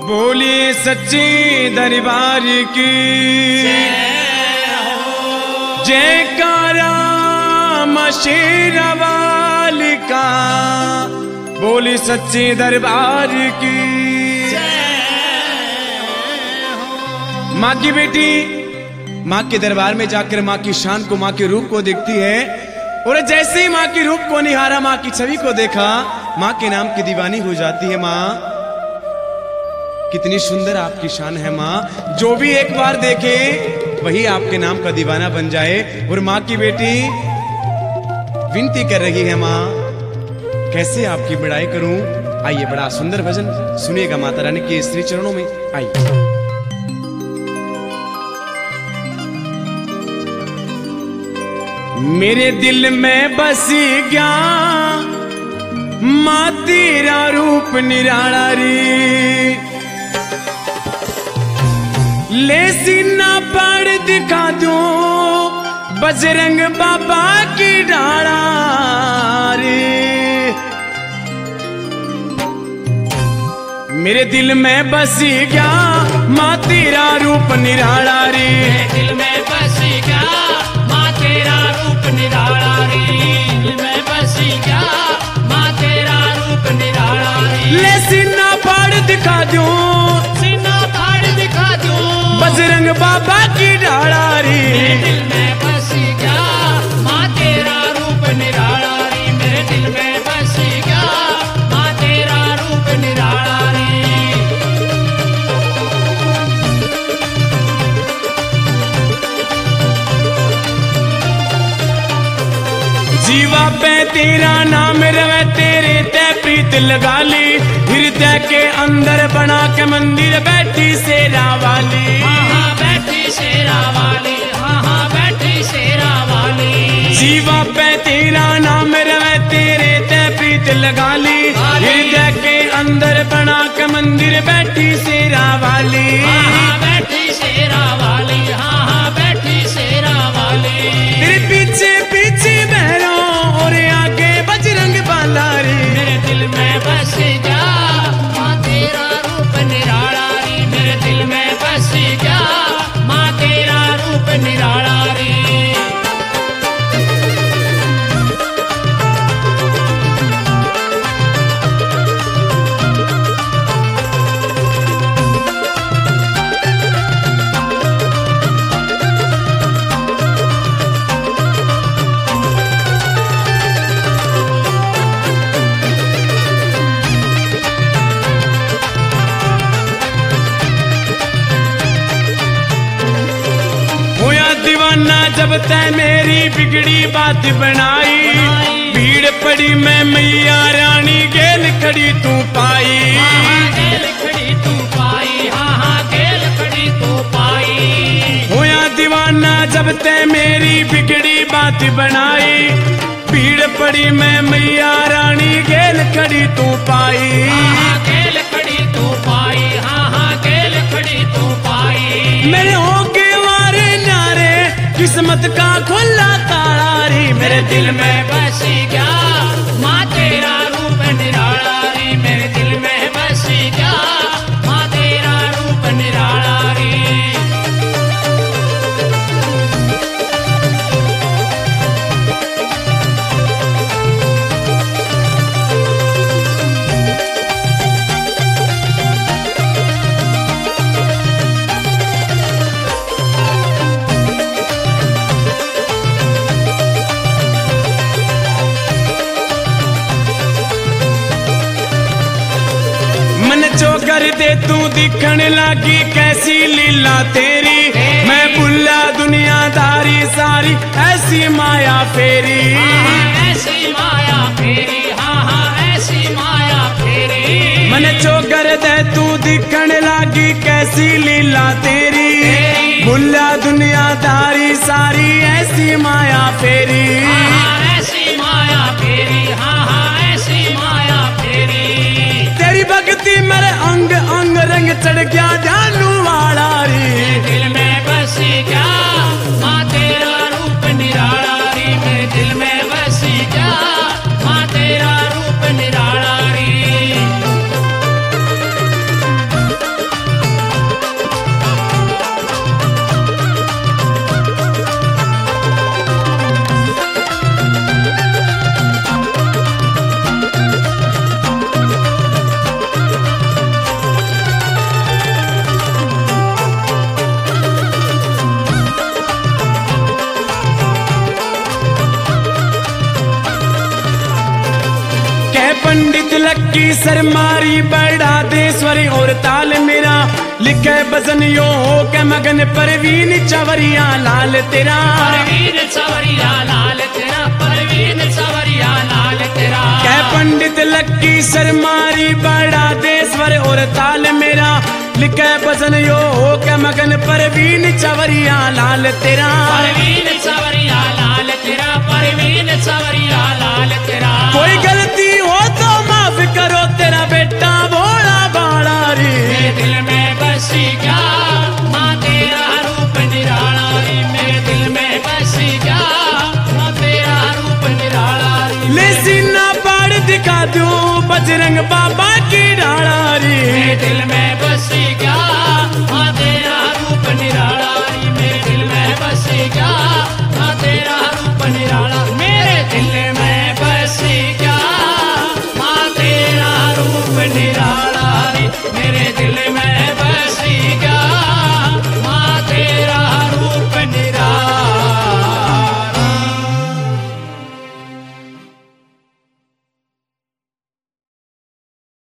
बोलिए सच्चे दरबार की जयकारा शेरावाली का। बोली सच्चे दरबार की माँ की बेटी माँ के दरबार में जाकर माँ की शान को, माँ के रूप को देखती है और जैसे ही माँ के रूप को निहारा, माँ की छवि को देखा, माँ के नाम की दीवानी हो जाती है। माँ कितनी सुंदर आपकी शान है माँ, जो भी एक बार देखे वही आपके नाम का दीवाना बन जाए। और माँ की बेटी विनती कर रही है, माँ कैसे आपकी बड़ाई करूं। आइए बड़ा सुंदर भजन सुनिएगा माता रानी के श्री चरणों में। आइए। मेरे दिल में बस गया माँ तेरा रूप निराला रे, ले सीना पड़ दिखा दो बजरंग बाबा की डाला रे। मेरे दिल में बस गया माँ तेरा रूप निराला रे, दिल में बस गया माँ तेरा रूप निराला रे, दिल में बस गया माँ तेरा रूप निराला रे। ले सीना फाड़ दिखा दो, सीना फाड़ दिखा दो बजरंग बाबा की डाला रे। दिल में बस गया माँ तेरा रूप निराला रे, मेरे दिल में बस गया माँ तेरा रूप निराला रे। जीवा पे तेरा नाम रवे, तेरे ते प्रीत लगा ली, हृदय के अंदर बना के मंदिर बैठी शेरा वाली। हाँ बैठी शेरा वाली, हाँ बैठी शेरा वाली। जीवा पे तेरा नाम रवे, तेरे ते प्रीत लगा ली, हृदय के अंदर बना के मंदिर बैठी शेरा वाली। हाँ बैठी शेरा वाली, हाँ बैठी शेरा वाली। तेरे पीछे पीछे बहरो और आगे बजरंग बाला रे, मेरे दिल में बस जा माँ तेरा रूप निराला रे, मेरे दिल में बस जा माँ तेरा रूप निराला रे। जब तय मेरी बिगड़ी बात बनाई, भीड़ पड़ी मैं मैया रानी गेल खड़ी तू पाई। गेल खड़ी तू पाई, हाँ गेल खड़ी तू पाई। होया दीवाना जब तय मेरी बिगड़ी बात बनाई, भीड़ पड़ी मैं मैया रानी गेल खड़ी तू पाई। गेल खड़ी तू पाई, हाँ गेल खड़ी तू पाई। मेरे होके किस्मत का खुला ताला रे, मेरे दिल में बस गया माँ तेरा रूप निराला रे, मेरे दिल में बस गया माँ तेरा रूप निराला रे। कर दे तू दिखण लागी कैसी लीला तेरी, मैं भुला दुनियादारी सारी ऐसी माया फेरी। ऐसी माया फेरी, हाँ ऐसी माया फेरी। मन चो कर दे तू दिखण लागी कैसी लीला तेरी, भुला दुनियादारी सारी ऐसी माया फेरी। ऐसी माया फेरी, हाँ ऐसी माया फेरी। तेरी भक्ति मेरे अंग अंग रंग चढ़ गया जानू वाला रे, दिल में बस गया माँ तेरा रूप निराला रे, मेरे दिल में बस गया माँ तेरा रूप निराला रे। पंडित लक्की सरमारी बड़ा देश्वरी और ताल मेरा लिखे भजन यो हो के मगन परवीन चवरिया लाल तेरा परवीन सवरिया लाल तेरा परवीन सवरिया लाल तेरा कै पंडित लक्की सरमारी बड़ा देश्वर और ताल मेरा लिखे भजन यो हो के मगन परवीन चवरिया लाल तेरा परवीन सवरिया लाल तेरा परवीन सवरिया लाल तेरा कोई गलती हो तो माफ करो तेरा बेटा भोला बाड़ा रे मेरे दिल में बसी क्या माँ तेरा रूप निराला रे मेरे दिल में बसी क्या माँ तेरा रूप निराला रे ले सीना पाड़ दिखा दूं बजरंग बाबा की डाला रे मेरे दिल में बसी